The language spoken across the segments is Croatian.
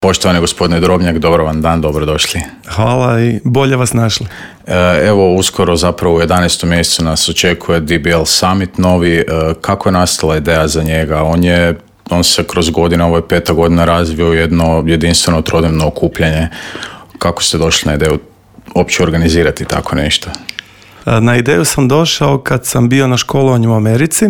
Poštovani gospodine Drobnjak, dobro vam dan, dobrodošli. Hvala i bolje vas našli. Evo, uskoro zapravo u 11. mjesecu nas očekuje DBL Summit novi. Kako je nastala ideja za njega? On se kroz godine, ovo je 5. godina, razvio u jedno jedinstveno trodnevno okupljanje. Kako ste došli na ideju uopće organizirati tako nešto? Na ideju sam došao kad sam bio na školovanju u Americi.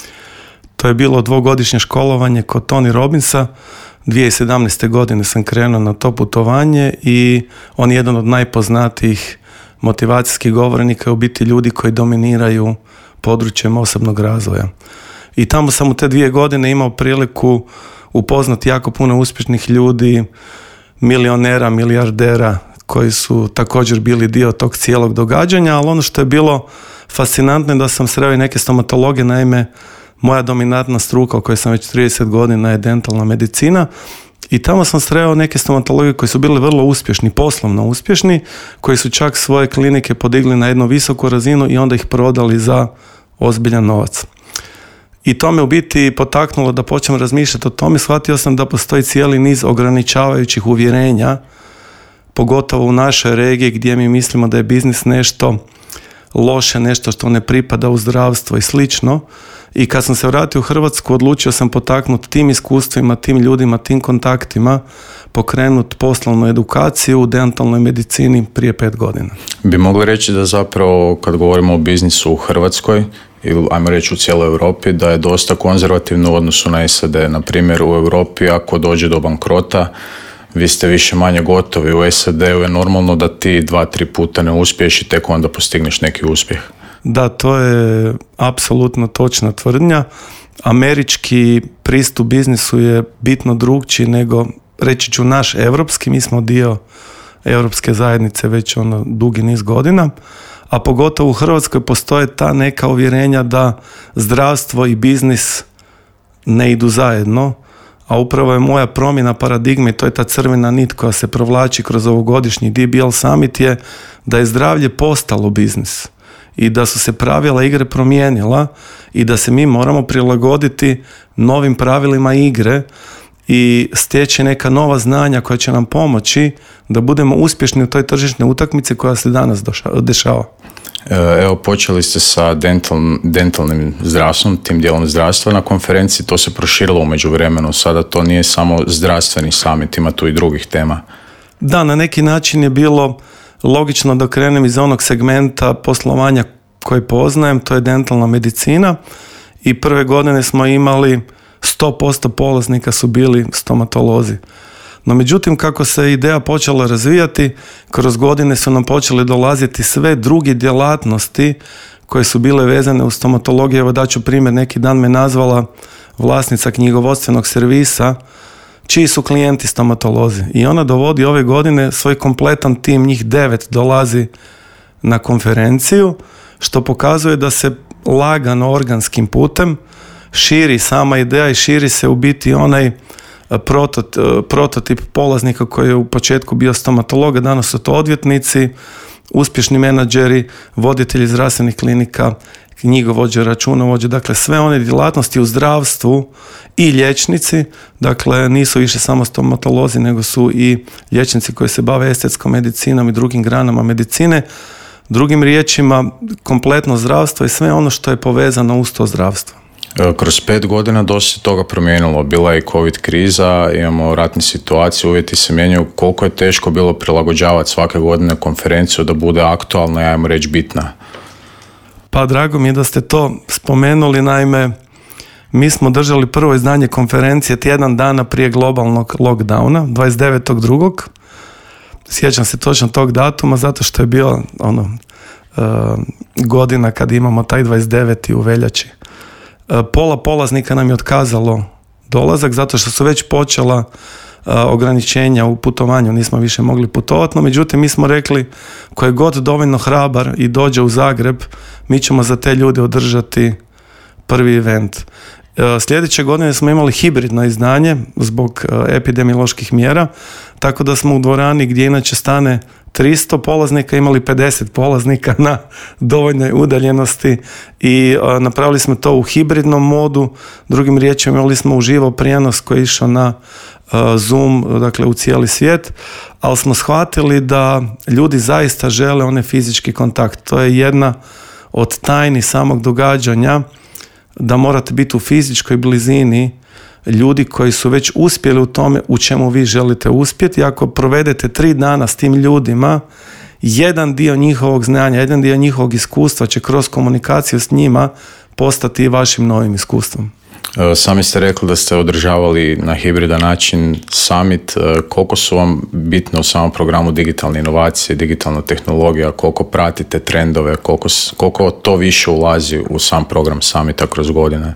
To je bilo 2-godišnje školovanje kod Tony Robbinsa. 2017. godine sam krenuo na to putovanje i on je jedan od najpoznatijih motivacijskih govornika i u biti ljudi koji dominiraju područjem osobnog razvoja. I tamo sam u te 2 godine imao priliku upoznati jako puno uspješnih ljudi, milionera, milijardera koji su također bili dio tog cijelog događanja, ali ono što je bilo fascinantno je da sam sreo i neke stomatologe, naime moja dominantna struka o kojoj sam već 30 godina je dentalna medicina i tamo sam sreo neke stomatologe koji su bili vrlo uspješni, poslovno uspješni, koji su čak svoje klinike podigli na jednu visoku razinu i onda ih prodali za ozbiljan novac. I to me u biti potaknulo da počnem razmišljati o tome. Shvatio sam da postoji cijeli niz ograničavajućih uvjerenja, pogotovo u našoj regiji gdje mi mislimo da je biznis nešto loše, nešto što ne pripada u zdravstvo i slično. I kad sam se vratio u Hrvatsku, odlučio sam potaknuti tim iskustvima, tim ljudima, tim kontaktima, pokrenuti poslovnu edukaciju u dentalnoj medicini prije 5 godina. Bi mogli reći da zapravo kad govorimo o biznisu u Hrvatskoj ili ajmo reći u cijeloj Europi, da je dosta konzervativno u odnosu na SAD. Na primjer, u Europi ako dođe do bankrota, vi ste više manje gotovi. U SAD-u je normalno da ti 2-3 puta ne uspiješ i tek onda postigneš neki uspjeh. Da, to je apsolutno točna tvrdnja. Američki pristup biznisu je bitno drugčiji nego, reći ću, naš evropski. Mi smo dio europske zajednice već dugi niz godina, a pogotovo u Hrvatskoj postoje ta neka uvjerenja da zdravstvo i biznis ne idu zajedno, a upravo je moja promjena paradigme i to je ta crvena nit koja se provlači kroz ovogodišnji DBL Summit je da je zdravlje postalo biznis i da su se pravila igre promijenila i da se mi moramo prilagoditi novim pravilima igre i steći neka nova znanja koja će nam pomoći da budemo uspješni u toj tržišnoj utakmici koja se danas dešava. Evo, počeli ste sa dentalnim zdravstvom, tim dijelom zdravstva na konferenciji, to se proširilo u međuvremenu, sada to nije samo zdravstveni summit, ima tu i drugih tema. Da, na neki način je bilo logično da krenem iz onog segmenta poslovanja koji poznajem, to je dentalna medicina i prve godine smo imali 100% polaznika su bili stomatolozi. No međutim, kako se ideja počela razvijati, kroz godine su nam počeli dolaziti sve druge djelatnosti koje su bile vezane u stomatologiju. Evo daću primjer, neki dan me nazvala vlasnica knjigovodstvenog servisa čiji su klijenti stomatolozi i ona dovodi ove godine svoj kompletan tim, njih 9 dolazi na konferenciju, što pokazuje da se lagano organskim putem širi sama ideja i širi se u biti onaj prototip polaznika koji je u početku bio stomatolog, danas su to odvjetnici, uspješni menadžeri, voditelji zdravstvenih klinika, knjigovođe, računovođe, dakle sve one djelatnosti u zdravstvu i liječnici, dakle nisu više samo stomatolozi nego su i liječnici koji se bave estetskom medicinom i drugim granama medicine. Drugim riječima, kompletno zdravstvo i sve ono što je povezano uz to zdravstvo. Kroz 5 godina dosta toga promijenilo. Bila je i COVID kriza, imamo ratne situacije, uvjeti se mijenjaju. Koliko je teško bilo prilagođavati svake godine konferenciju da bude aktualna i ajmo reći bitna? Pa drago mi je da ste to spomenuli, naime mi smo držali prvo izdanje konferencije tjedan dana prije globalnog lockdowna, 29.2. Sjećam se točno tog datuma zato što je bio godina kad imamo taj 29. u veljači. Pola polaznika nam je otkazalo dolazak zato što su već počela ograničenja u putovanju, nismo više mogli putovati, no međutim mi smo rekli ko je god dovoljno hrabar i dođe u Zagreb, mi ćemo za te ljude održati prvi event. Sljedeće godine smo imali hibridno izdanje zbog epidemioloških mjera, tako da smo u dvorani gdje inače stane 300 polaznika, imali 50 polaznika na dovoljnoj udaljenosti i napravili smo to u hibridnom modu. Drugim riječima, imali smo uživo prijenos koji je išao na Zoom, dakle u cijeli svijet, ali smo shvatili da ljudi zaista žele onaj fizički kontakt. To je jedna od tajni samog događanja, da morate biti u fizičkoj blizini ljudi koji su već uspjeli u tome u čemu vi želite uspjeti. Ako provedete 3 dana s tim ljudima, jedan dio njihovog znanja, jedan dio njihovog iskustva će kroz komunikaciju s njima postati vašim novim iskustvom. Sami ste rekli da ste održavali na hibridan način summit. Koliko su vam bitne u samom programu digitalne inovacije, digitalna tehnologija, koliko pratite trendove, koliko to više ulazi u sam program summita kroz godine?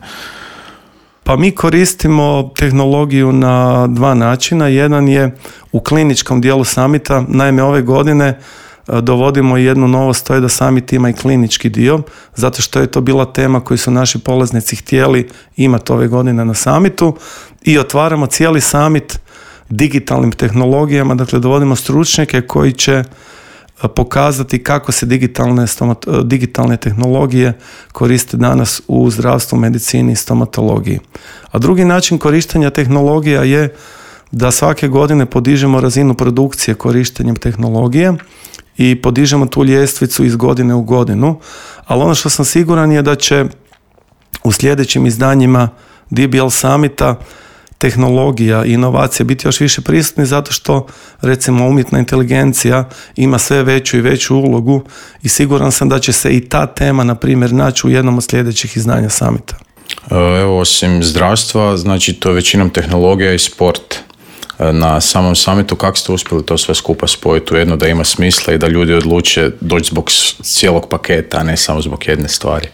Pa mi koristimo tehnologiju na 2 načina. Jedan je u kliničkom dijelu summita. Naime, ove godine dovodimo jednu novost, to je da summit ima i klinički dio, zato što je to bila tema koju su naši polaznici htjeli imati ove godine na summitu, i otvaramo cijeli summit digitalnim tehnologijama, dakle dovodimo stručnjake koji će pokazati kako se digitalne tehnologije koriste danas u zdravstvu, medicini i stomatologiji. A drugi način korištenja tehnologija je da svake godine podižemo razinu produkcije korištenjem tehnologije i podižemo tu ljestvicu iz godine u godinu, ali ono što sam siguran je da će u sljedećim izdanjima DBL Summita tehnologija i inovacije biti još više prisutni, zato što recimo umjetna inteligencija ima sve veću i veću ulogu i siguran sam da će se i ta tema, na primjer, naći u jednom od sljedećih izdanja Summita. Evo, osim zdravstva, znači to je većinom tehnologija i sport. Na samom summitu kako ste uspjeli to sve skupa spojiti u jedno da ima smisla i da ljudi odluče doći zbog cijelog paketa, a ne samo zbog jedne stvari?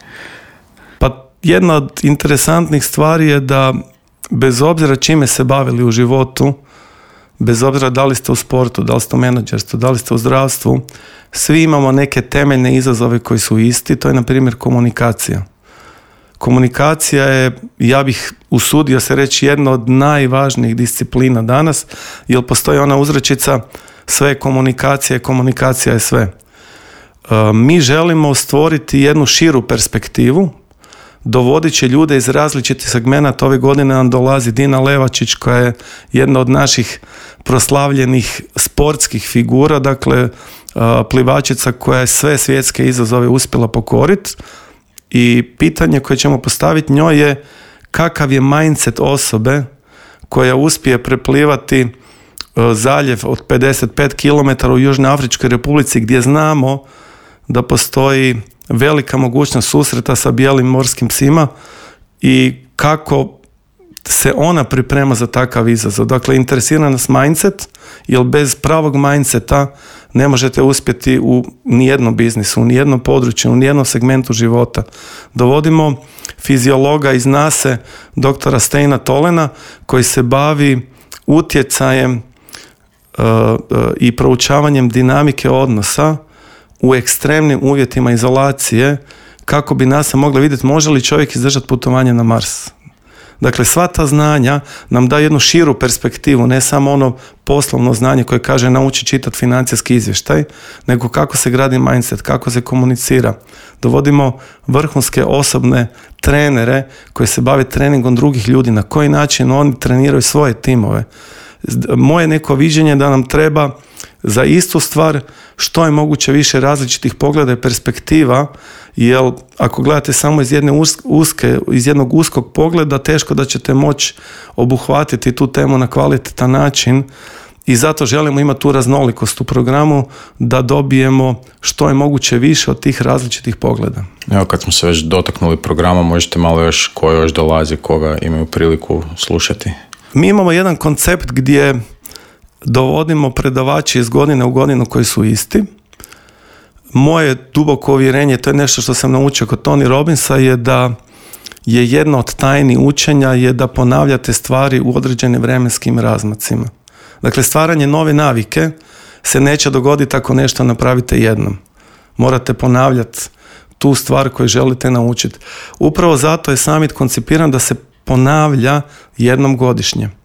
Pa jedna od interesantnih stvari je da bez obzira čime se bavili u životu, bez obzira da li ste u sportu, da li ste u menadžerstvu, da li ste u zdravstvu, svi imamo neke temeljne izazove koji su isti. To je, na primjer, komunikacija. Komunikacija je, ja bih usudio se reći, jedna od najvažnijih disciplina danas, jer postoji ona uzrečica sve je komunikacija, komunikacija je sve. Mi želimo stvoriti jednu širu perspektivu, dovodit će ljude iz različitih segmenata. Ove godine nam dolazi Dina Levačić, koja je jedna od naših proslavljenih sportskih figura, dakle plivačica koja je sve svjetske izazove uspjela pokoriti. I pitanje koje ćemo postaviti njoj je kakav je mindset osobe koja uspije preplivati zaljev od 55 km u Južnoafričkoj Republici, gdje znamo da postoji velika mogućnost susreta sa bijelim morskim psima, i kako se ona priprema za takav izazov. Dakle, interesira nas mindset, jer bez pravog mindseta ne možete uspjeti u nijednom biznisu, u nijednom području, u nijednom segmentu života. Dovodimo fiziologa iz NASA, doktora Steina Tolena, koji se bavi utjecajem i proučavanjem dinamike odnosa u ekstremnim uvjetima izolacije, kako bi NASA mogla vidjeti može li čovjek izdržati putovanje na Mars. Dakle, sva ta znanja nam da jednu širu perspektivu, ne samo ono poslovno znanje koje kaže nauči čitati financijski izvještaj, nego kako se gradi mindset, kako se komunicira. Dovodimo vrhunske osobne trenere koji se bave treningom drugih ljudi, na koji način oni treniraju svoje timove. Moje neko viđenje da nam treba za istu stvar što je moguće više različitih pogleda i perspektiva, jer ako gledate samo iz jednog uskog pogleda, teško da ćete moći obuhvatiti tu temu na kvalitetan način, i zato želimo imati tu raznolikost u programu da dobijemo što je moguće više od tih različitih pogleda. Evo, kad smo se već dotaknuli programa, možete malo još ko još dolazi, koga imaju priliku slušati? Mi imamo jedan koncept gdje dovodimo predavači iz godine u godinu koji su isti. Moje duboko uvjerenje, to je nešto što sam naučio kod Tony Robbinsa, je da je jedna od tajni učenja je da ponavljate stvari u određenim vremenskim razmacima. Dakle, stvaranje nove navike se neće dogoditi ako nešto napravite jednom. Morate ponavljati tu stvar koju želite naučiti. Upravo zato je summit koncipiran da se ponavlja jednom godišnje.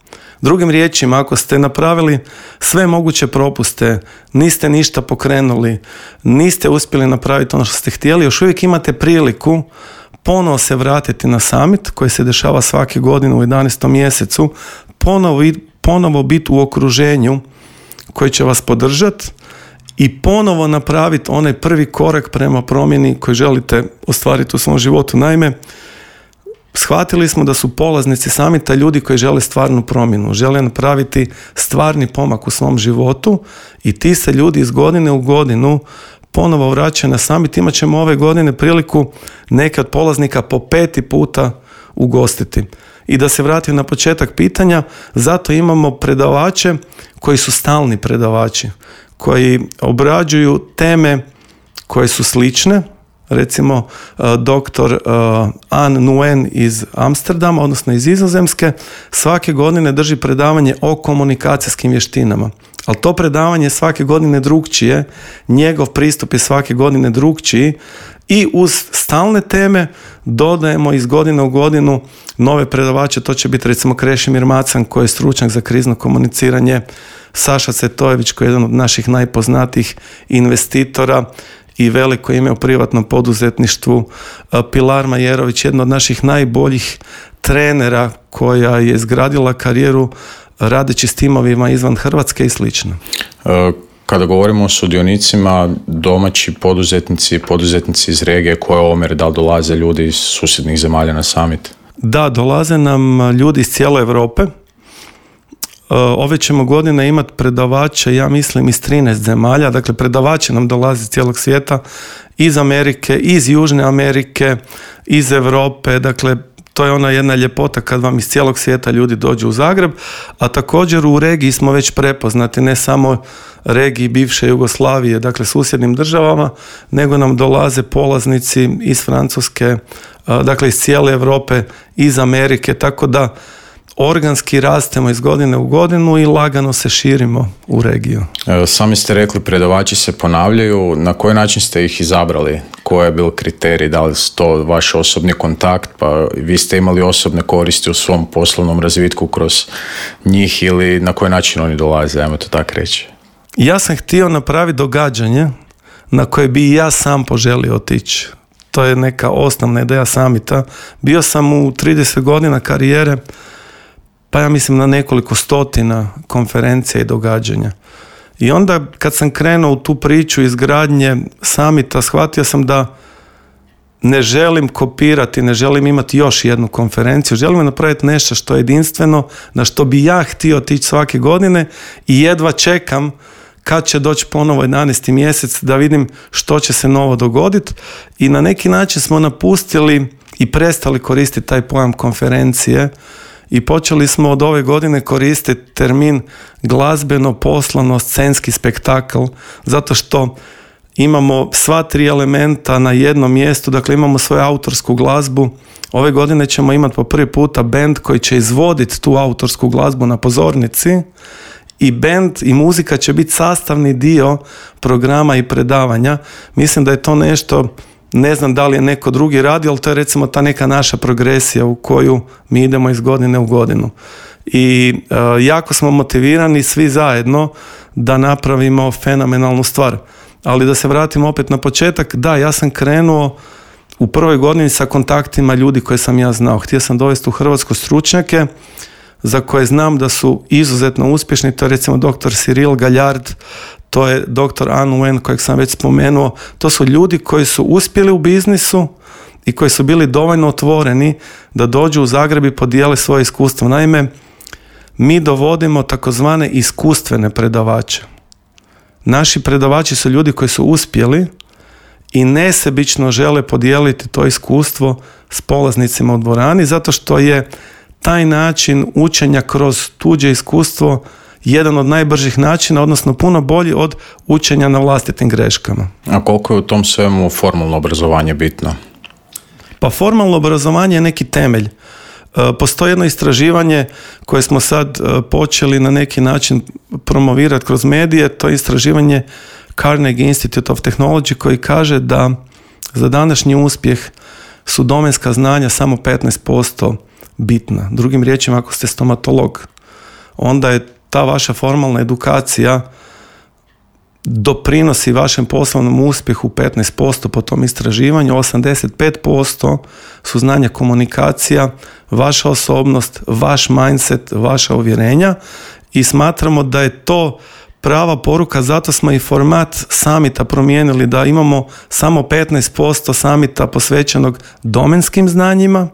Drugim riječima, ako ste napravili sve moguće propuste, niste ništa pokrenuli, niste uspjeli napraviti ono što ste htjeli, još uvijek imate priliku ponovo se vratiti na summit koji se dešava svake godine u 11. mjesecu, ponovo biti u okruženju koji će vas podržati i ponovo napraviti onaj prvi korak prema promjeni koji želite ostvariti u svom životu. Naime, shvatili smo da su polaznici samita ljudi koji žele stvarnu promjenu, žele napraviti stvarni pomak u svom životu i ti se ljudi iz godine u godinu ponovo vraćaju na summit. Imat ćemo ove godine priliku neke od polaznika po 5. puta ugostiti. I da se vratim na početak pitanja, zato imamo predavače koji su stalni predavači, koji obrađuju teme koje su slične. Recimo, doktor An Nguyen iz Amsterdama, odnosno iz Nizozemske, svake godine drži predavanje o komunikacijskim vještinama. Ali to predavanje je svake godine drukčije, njegov pristup je svake godine drukčiji i uz stalne teme dodajemo iz godine u godinu nove predavače. To će biti recimo Krešimir Macan koji je stručnjak za krizno komuniciranje, Saša Cetojević koji je jedan od naših najpoznatijih investitora i veliko ime u privatnom poduzetništvu, Pilar Majerović, jedna od naših najboljih trenera koja je izgradila karijeru radeći s timovima izvan Hrvatske i slično. Kada govorimo o sudionicima, domaći poduzetnici iz regije, koje omjer, da li dolaze ljudi iz susjednih zemalja na summit? Da, dolaze nam ljudi iz cijele Europe. Ove ćemo godine imati predavače, ja mislim, iz 13 zemalja. Dakle, predavači nam dolaze iz cijelog svijeta, iz Amerike, iz Južne Amerike, iz Europe. Dakle, to je ona jedna ljepota kad vam iz cijelog svijeta ljudi dođu u Zagreb, a također u regiji smo već prepoznati, ne samo regiji bivše Jugoslavije, dakle susjednim državama, nego nam dolaze polaznici iz Francuske, dakle iz cijele Europe, iz Amerike, tako da organski rastemo iz godine u godinu i lagano se širimo u regiju. Sami ste rekli, predavači se ponavljaju. Na koji način ste ih izabrali? Koji je bil kriterij? Da li su to vaš osobni kontakt? Pa vi ste imali osobne koristi u svom poslovnom razvitku kroz njih ili na koji način oni dolaze? Ajmo to tako reći. Ja sam htio napraviti događanje na koje bi i ja sam poželio otići. To je neka osnovna ideja samita. Bio sam u 30 godina karijere, pa ja mislim na nekoliko stotina konferencija i događanja. I onda kad sam krenuo u tu priču izgradnje samita, shvatio sam da ne želim kopirati, ne želim imati još jednu konferenciju, želim napraviti nešto što je jedinstveno, na što bi ja htio otići svake godine i jedva čekam kad će doći ponovo 11. mjesec da vidim što će se novo dogoditi. I na neki način smo napustili i prestali koristiti taj pojam konferencije i počeli smo od ove godine koristiti termin glazbeno, poslovno, scenski spektakl, zato što imamo sva 3 elementa na jednom mjestu, dakle imamo svoju autorsku glazbu. Ove godine ćemo imati po prvi puta bend koji će izvoditi tu autorsku glazbu na pozornici i bend i muzika će biti sastavni dio programa i predavanja. Mislim da je to nešto, ne znam da li je neko drugi radi, ali to je recimo ta neka naša progresija u koju mi idemo iz godine u godinu. I jako smo motivirani svi zajedno da napravimo fenomenalnu stvar. Ali da se vratimo opet na početak, da, ja sam krenuo u prvoj godini sa kontaktima ljudi koje sam ja znao. Htio sam dovesti u Hrvatsku stručnjake za koje znam da su izuzetno uspješni. To je recimo dr. Cyril Galjard, to je dr. An Nguyen kojeg sam već spomenuo. To su ljudi koji su uspjeli u biznisu i koji su bili dovoljno otvoreni da dođu u Zagreb i podijele svoje iskustvo. Naime, mi dovodimo takozvane iskustvene predavače. Naši predavači su ljudi koji su uspjeli i nesebično žele podijeliti to iskustvo s polaznicima u dvorani, zato što je taj način učenja kroz tuđe iskustvo jedan od najbržih načina, odnosno puno bolji od učenja na vlastitim greškama. A koliko je u tom svemu formalno obrazovanje bitno? Pa formalno obrazovanje je neki temelj. Postoji jedno istraživanje koje smo sad počeli na neki način promovirati kroz medije, to je istraživanje Carnegie Institute of Technology koji kaže da za današnji uspjeh su domenska znanja samo 15% bitna. Drugim riječima, ako ste stomatolog, onda je ta vaša formalna edukacija doprinosi vašem poslovnom uspjehu 15% po tom istraživanju, 85% su znanja komunikacija, vaša osobnost, vaš mindset, vaša uvjerenja i smatramo da je to prava poruka, zato smo i format samita promijenili, da imamo samo 15% samita posvećenog domenskim znanjima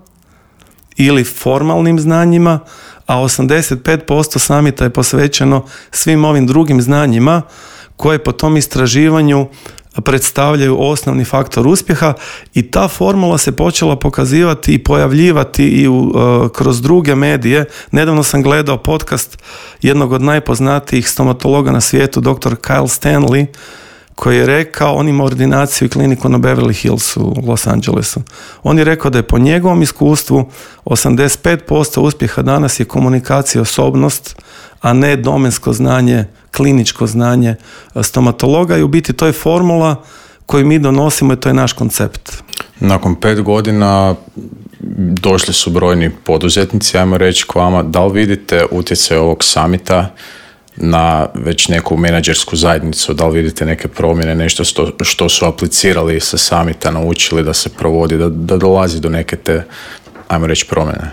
ili formalnim znanjima, a 85% samita je posvećeno svim ovim drugim znanjima koje po tom istraživanju predstavljaju osnovni faktor uspjeha i ta formula se počela pokazivati i pojavljivati i kroz druge medije. Nedavno sam gledao podcast jednog od najpoznatijih stomatologa na svijetu, dr. Kyle Stanley, koji je rekao, on ima ordinaciju i kliniku na Beverly Hillsu u Los Angelesu. On je rekao da je po njegovom iskustvu 85% uspjeha danas je komunikacija i osobnost, a ne domensko znanje, kliničko znanje stomatologa i u biti to je formula koju mi donosimo i to je naš koncept. Nakon 5 godina došli su brojni poduzetnici, ajmo reći k vama, da li vidite utjecaj ovog samita na već neku menadžersku zajednicu, da li vidite neke promjene, nešto što su aplicirali sa samita, naučili da se provodi, da dolazi do neke te, ajmo reći, promjene?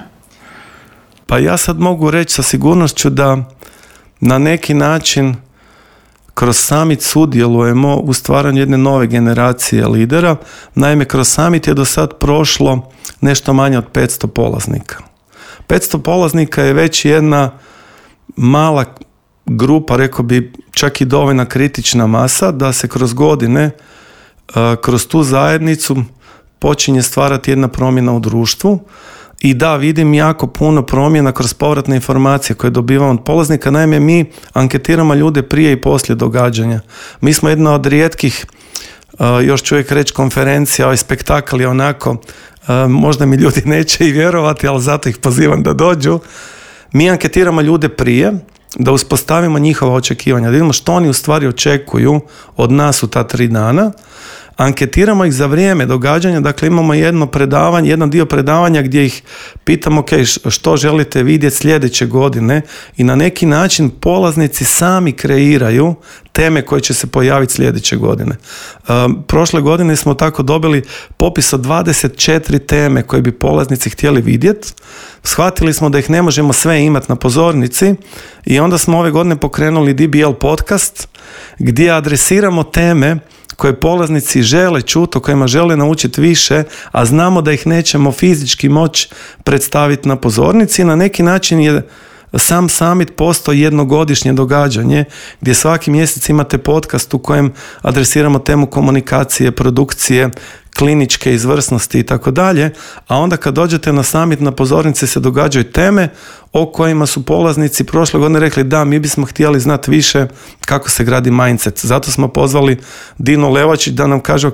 Pa ja sad mogu reći sa sigurnošću da na neki način kroz summit sudjelujemo u stvaranju jedne nove generacije lidera. Naime, kroz summit je do sad prošlo nešto manje od 500 polaznika. 500 polaznika je već jedna mala grupa, rekao bi čak i dovoljna kritična masa da se kroz godine, kroz tu zajednicu počinje stvarati jedna promjena u društvu. I da, vidim jako puno promjena kroz povratne informacije koje dobivamo od polaznika. Naime, mi anketiramo ljude prije i poslije događanja. Mi smo jedna od rijetkih, još čovjek reći konferencija, ovaj spektakl je onako, možda mi ljudi neće i vjerovati, ali zato ih pozivam da dođu. Mi anketiramo ljude prije, da uspostavimo njihova očekivanja, da vidimo što oni u stvari očekuju od nas u ta 3 dana. Anketiramo ih za vrijeme događanja, dakle imamo jedan dio predavanja gdje ih pitamo što želite vidjeti sljedeće godine i na neki način polaznici sami kreiraju teme koje će se pojaviti sljedeće godine. Prošle godine smo tako dobili popis od 24 teme koje bi polaznici htjeli vidjeti. Shvatili smo da ih ne možemo sve imati na pozornici i onda smo ove godine pokrenuli DBL podcast gdje adresiramo teme koje polaznici žele čuti, o kojima žele naučiti više, a znamo da ih nećemo fizički moći predstaviti na pozornici. Na neki način je sam summit postao jednogodišnje događanje gdje svaki mjesec imate podcast u kojem adresiramo temu komunikacije, produkcije, kliničke izvrsnosti i tako dalje, a onda kad dođete na summit na pozornici se događaju teme o kojima su polaznici prošle godine rekli da, mi bismo htjeli znati više kako se gradi mindset. Zato smo pozvali Dinu Levačić da nam kaže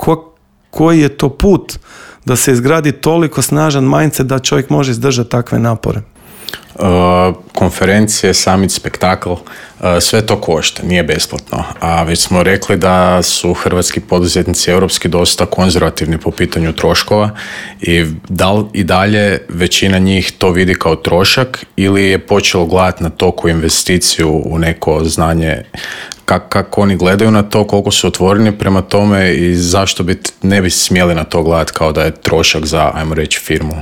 koji je to put da se izgradi toliko snažan mindset da čovjek može izdržati takve napore. Konferencije, summit, spektakl, sve to košta, nije besplatno. A već smo rekli da su hrvatski poduzetnici europski dosta konzervativni po pitanju troškova i da li i dalje većina njih to vidi kao trošak ili je počelo gledati na to kao investiciju u neko znanje, kako oni gledaju na to, koliko su otvoreni prema tome i zašto ne bi smjeli na to gledati kao da je trošak za, ajmo reći, firmu?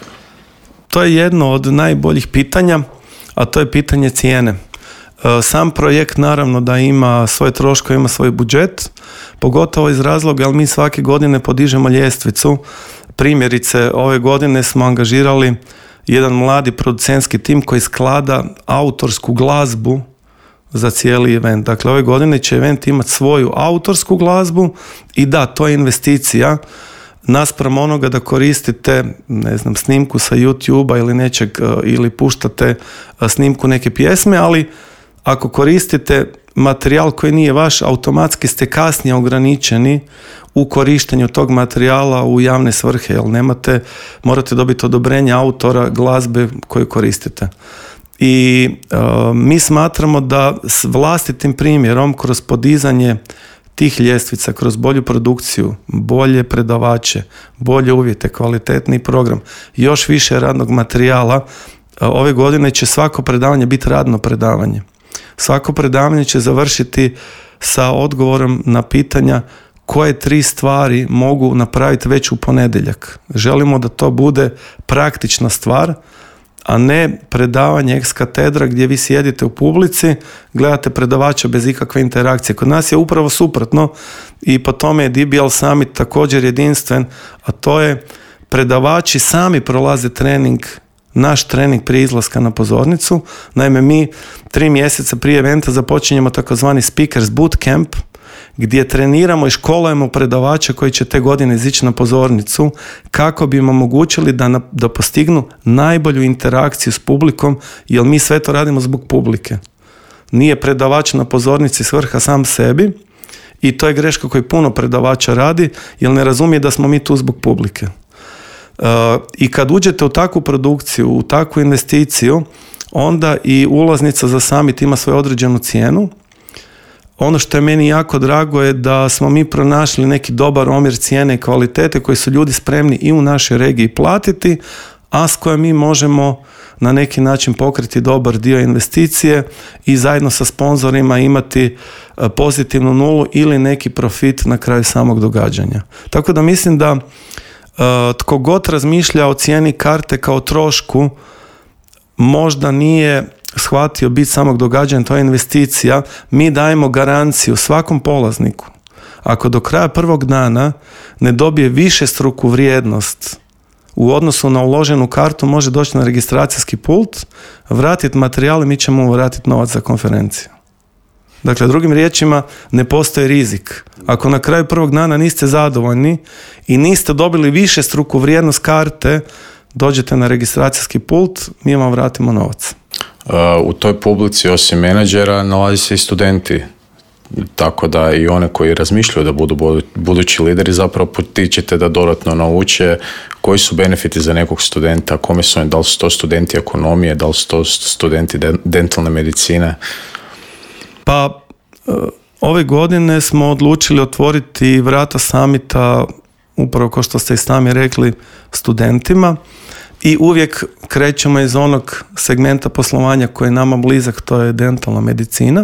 To je jedno od najboljih pitanja, a to je pitanje cijene. Sam projekt naravno da ima svoje troškove, ima svoj budžet, pogotovo iz razloga jer mi svake godine podižemo ljestvicu. Primjerice, ove godine smo angažirali jedan mladi producentski tim koji sklada autorsku glazbu za cijeli event. Dakle, ove godine će event imati svoju autorsku glazbu i da, to je investicija naspram onoga da koristite, snimku sa YouTube-a ili nečeg, ili puštate snimku neke pjesme, ali ako koristite materijal koji nije vaš, automatski ste kasnije ograničeni u korištenju tog materijala u javne svrhe, jer morate dobiti odobrenje autora glazbe koju koristite. I mi smatramo da s vlastitim primjerom kroz podizanje tih ljestvica, kroz bolju produkciju, bolje predavače, bolje uvjete, kvalitetni program, još više radnog materijala, ove godine će svako predavanje biti radno predavanje. Svako predavanje će završiti sa odgovorom na pitanja koje 3 stvari mogu napraviti već u ponedjeljak. Želimo da to bude praktična stvar, a ne predavanje ex katedra gdje vi sjedite u publici, gledate predavača bez ikakve interakcije. Kod nas je upravo suprotno i po tome je DBL Summit također jedinstven, a to je predavači sami prolaze trening, naš trening prije izlaska na pozornicu. Naime, mi 3 mjeseca prije eventa započinjemo takozvani Speakers Bootcamp, gdje treniramo i školujemo predavača koji će te godine izići na pozornicu kako bi im omogućili da postignu najbolju interakciju s publikom, jer mi sve to radimo zbog publike. Nije predavač na pozornici svrha sam sebi i to je greška koju puno predavača radi, jer ne razumije da smo mi tu zbog publike. I kad uđete u takvu produkciju, u takvu investiciju, onda i ulaznica za summit ima svoju određenu cijenu. Ono što je meni jako drago je da smo mi pronašli neki dobar omjer cijene i kvalitete koji su ljudi spremni i u našoj regiji platiti, a s kojom mi možemo na neki način pokriti dobar dio investicije i zajedno sa sponzorima imati pozitivnu nulu ili neki profit na kraju samog događanja. Tako da mislim da tko god razmišlja o cijeni karte kao trošku, možda nije shvatio bit samog događanja, to je investicija. Mi dajemo garanciju svakom polazniku. Ako do kraja prvog dana ne dobije višestruku vrijednost u odnosu na uloženu kartu, može doći na registracijski pult, vratiti materijal i mi ćemo mu vratiti novac za konferenciju. Dakle, drugim riječima, ne postoji rizik. Ako na kraju prvog dana niste zadovoljni i niste dobili višestruku vrijednost karte, dođete na registracijski pult, mi vam vratimo novac. U toj publici osim menadžera nalazi se i studenti, tako da i one koji razmišljaju da budu budući lideri zapravo potičete da dodatno nauče koji su benefiti za nekog studenta, kome su oni, da li su to studenti ekonomije, da li su to studenti dentalne medicine. Pa ove godine smo odlučili otvoriti vrata summita, upravo kao što ste i sami rekli, studentima. I uvijek krećemo iz onog segmenta poslovanja koji je nama blizak, to je dentalna medicina.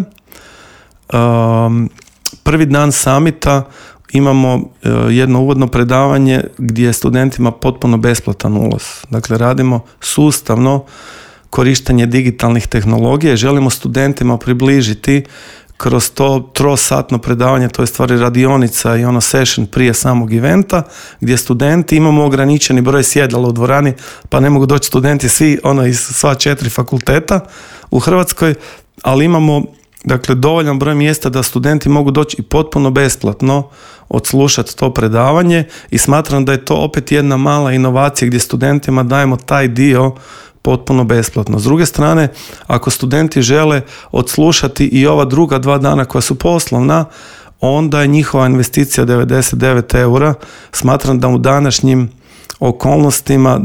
Prvi dan summita imamo jedno uvodno predavanje gdje je studentima potpuno besplatan ulaz. Dakle, radimo sustavno korištenje digitalnih tehnologija i želimo studentima približiti kroz to trosatno predavanje, to je stvari radionica i ono session prije samog eventa, gdje studenti, imamo ograničeni broj sjedala u dvorani, pa ne mogu doći studenti svi iz sva 4 fakulteta u Hrvatskoj, ali imamo dakle dovoljan broj mjesta da studenti mogu doći i potpuno besplatno odslušati to predavanje i smatram da je to opet jedna mala inovacija gdje studentima dajemo taj dio potpuno besplatno. S druge strane, ako studenti žele odslušati i ova druga 2 dana koja su poslovna, onda je njihova investicija 99 eura. Smatram da u današnjim okolnostima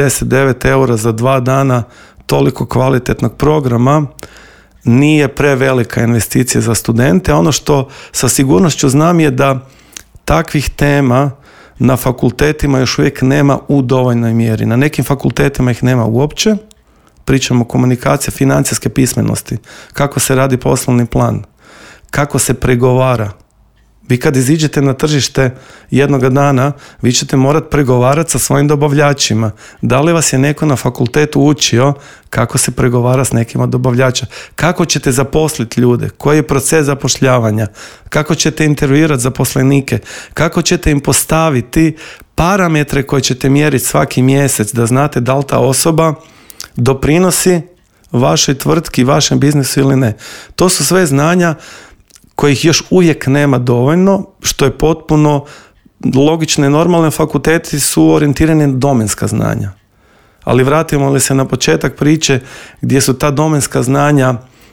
99 eura za 2 dana toliko kvalitetnog programa nije prevelika investicija za studente. Ono što sa sigurnošću znam je da takvih tema na fakultetima još uvijek nema u dovoljnoj mjeri. Na nekim fakultetima ih nema uopće. Pričamo o komunikaciji, financijske pismenosti, kako se radi poslovni plan, kako se pregovara. Vi kad iziđete na tržište jednoga dana, vi ćete morati pregovarati sa svojim dobavljačima. Da li vas je neko na fakultetu učio kako se pregovara s nekim od dobavljača? Kako ćete zaposliti ljude? Koji je proces zapošljavanja? Kako ćete intervjuirati zaposlenike? Kako ćete im postaviti parametre koje ćete mjeriti svaki mjesec da znate da li ta osoba doprinosi vašoj tvrtki, vašem biznisu ili ne? To su sve znanja kojih još uvijek nema dovoljno, što je potpuno logično i normalno. Fakulteti su orijentirani na domenska znanja. Ali vratimo li se na početak priče gdje su ta domenska znanja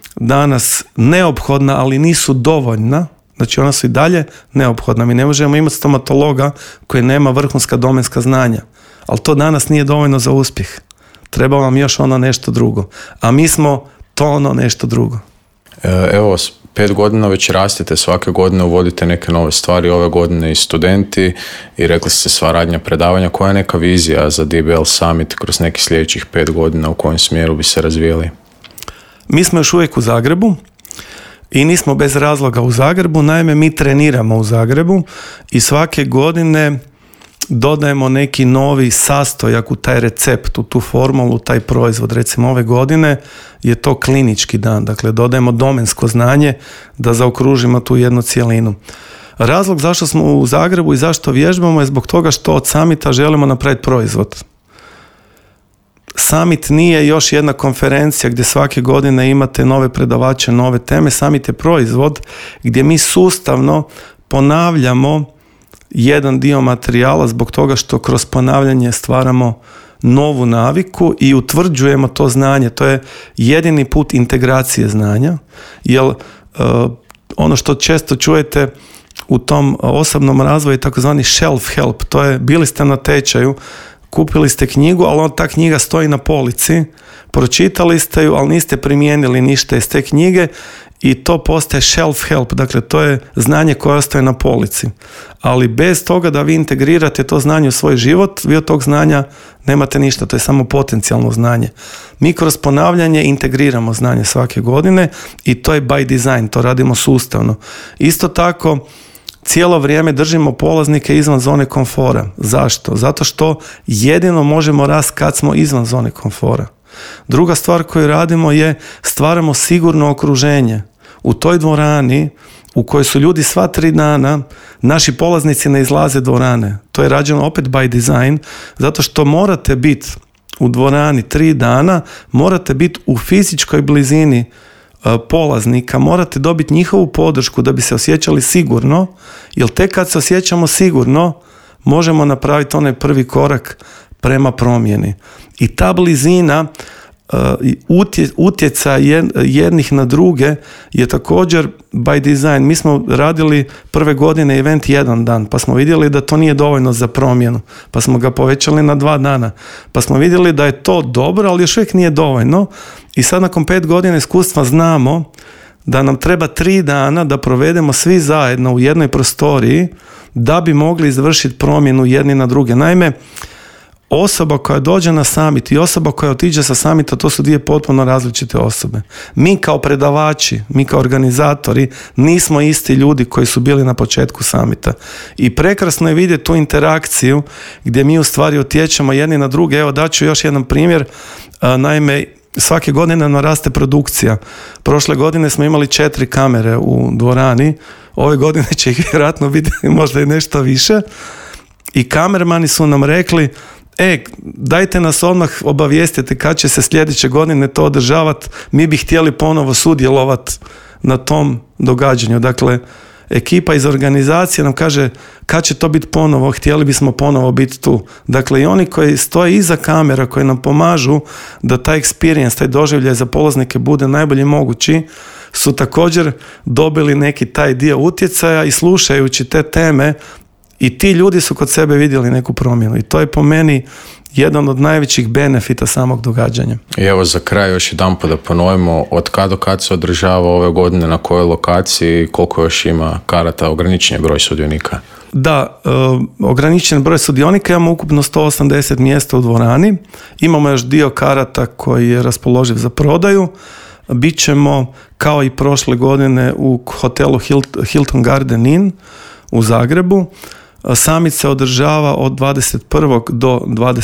danas neophodna, ali nisu dovoljna, znači ona su i dalje neophodna. Mi ne možemo imati stomatologa koji nema vrhunska domenska znanja, ali to danas nije dovoljno za uspjeh. Treba vam još nešto drugo. A mi smo to nešto drugo. Evo, 5 godina već rastete, svake godine uvodite neke nove stvari, ove godine i studenti i rekli ste sva radnja predavanja. Koja je neka vizija za DBL Summit kroz nekih sljedećih 5 godina, u kojem smjeru bi se razvijali? Mi smo još uvijek u Zagrebu i nismo bez razloga u Zagrebu. Naime, mi treniramo u Zagrebu i svake godine dodajemo neki novi sastojak u taj recept, u tu formulu, taj proizvod. Recimo ove godine je to klinički dan, dakle dodajemo domensko znanje da zaokružimo tu jednu cjelinu. Razlog zašto smo u Zagrebu i zašto vježbamo je zbog toga što od Summita želimo napraviti proizvod. Summit nije još jedna konferencija gdje svake godine imate nove predavače, nove teme. Summit je proizvod gdje mi sustavno ponavljamo jedan dio materijala zbog toga što kroz ponavljanje stvaramo novu naviku i utvrđujemo to znanje. To je jedini put integracije znanja, jer ono što često čujete u tom osobnom razvoju je takozvani shelf help. To je, bili ste na tečaju, kupili ste knjigu, ali ta knjiga stoji na polici, pročitali ste ju, ali niste primijenili ništa iz te knjige i to postaje shelf help, dakle to je znanje koje ostaje na polici. Ali bez toga da vi integrirate to znanje u svoj život, vi od tog znanja nemate ništa, to je samo potencijalno znanje. Mi kroz ponavljanje integriramo znanje svake godine i to je by design, to radimo sustavno. Isto tako, cijelo vrijeme držimo polaznike izvan zone komfora. Zašto? Zato što jedino možemo rasti kad smo izvan zone komfora. Druga stvar koju radimo je stvaramo sigurno okruženje. U toj dvorani u kojoj su ljudi sva 3 dana, naši polaznici ne izlaze dvorane. To je rađeno opet by design, zato što morate biti u dvorani 3 dana, morate biti u fizičkoj blizini polaznika, morate dobiti njihovu podršku da bi se osjećali sigurno, jer tek kad se osjećamo sigurno, možemo napraviti onaj prvi korak prema promjeni. I ta blizina, utjecaj jednih na druge je također by design. Mi smo radili prve godine event 1 dan, pa smo vidjeli da to nije dovoljno za promjenu, pa smo ga povećali na 2 dana, pa smo vidjeli da je to dobro, ali još uvijek nije dovoljno i sad nakon 5 godina iskustva znamo da nam treba 3 dana da provedemo svi zajedno u jednoj prostoriji da bi mogli izvršiti promjenu jedni na druge. Naime, osoba koja dođe na summit i osoba koja otiđe sa summita, to su 2 potpuno različite osobe. Mi kao predavači, mi kao organizatori nismo isti ljudi koji su bili na početku summita. I prekrasno je vidjeti tu interakciju gdje mi u stvari utječemo jedni na druge. Evo daću još jedan primjer. Naime, svake godine nam raste produkcija. Prošle godine smo imali 4 kamere u dvorani. Ove godine će ih vjerojatno biti možda i nešto više. I kamermani su nam rekli: dajte nas odmah obavijestite kad će se sljedeće godine to održavati, mi bi htjeli ponovo sudjelovati na tom događanju. Dakle, ekipa iz organizacije nam kaže kad će to biti ponovo, htjeli bismo ponovo biti tu. Dakle, i oni koji stoje iza kamera, koji nam pomažu da taj experience, taj doživljaj za polaznike bude najbolji mogući, su također dobili neki taj dio utjecaja i slušajući te teme i ti ljudi su kod sebe vidjeli neku promjenu i to je po meni jedan od najvećih benefita samog događanja. I evo za kraj još jedanput da ponovimo, od kad do kad se održava ove godine, na kojoj lokaciji, koliko još ima karata, ograničen je broj sudionika? Da, ograničen broj sudionika, imamo ukupno 180 mjesta u dvorani, imamo još dio karata koji je raspoloživ za prodaju, bit ćemo kao i prošle godine u hotelu Hilton Garden Inn u Zagrebu. Summit se održava od 21. do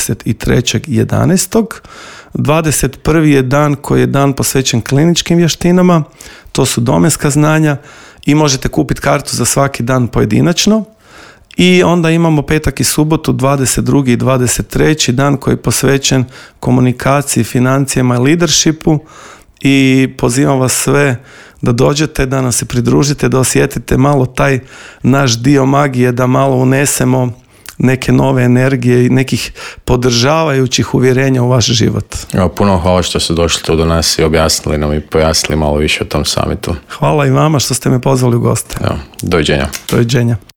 23.11. 21. je dan koji je dan posvećen kliničkim vještinama, to su domenska znanja i možete kupiti kartu za svaki dan pojedinačno. I onda imamo petak i subotu, 22. i 23. dan koji je posvećen komunikaciji, financijama i leadershipu i pozivam vas sve da dođete, da nam se pridružite, da osjetite malo taj naš dio magije, da malo unesemo neke nove energije i nekih podržavajućih uvjerenja u vaš život. Evo, puno hvala što ste došli tu do nas i objasnili nam i pojasnili malo više o tom summitu. Hvala i vama što ste me pozvali u goste. Evo, doviđenja. Doviđenja.